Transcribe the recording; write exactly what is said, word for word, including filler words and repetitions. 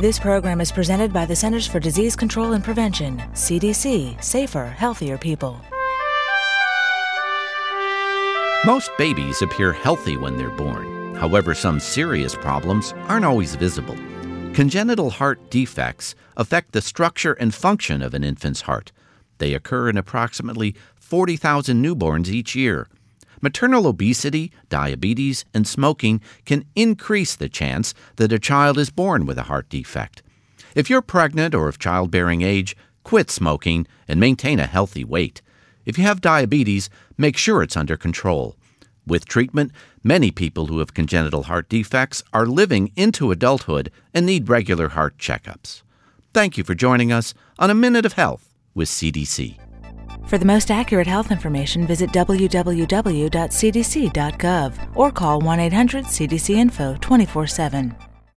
This program is presented by the Centers for Disease Control and Prevention, C D C, Safer, Healthier People. Most babies appear healthy when they're born. However, some serious problems aren't always visible. Congenital heart defects affect the structure and function of an infant's heart. They occur in approximately forty thousand newborns each year. Maternal obesity, diabetes, and smoking can increase the chance that a child is born with a heart defect. If you're pregnant or of childbearing age, quit smoking and maintain a healthy weight. If you have diabetes, make sure it's under control. With treatment, many people who have congenital heart defects are living into adulthood and need regular heart checkups. Thank you for joining us on A Minute of Health with C D C. For the most accurate health information, visit w w w dot c d c dot gov or call one eight hundred C D C info twenty-four seven.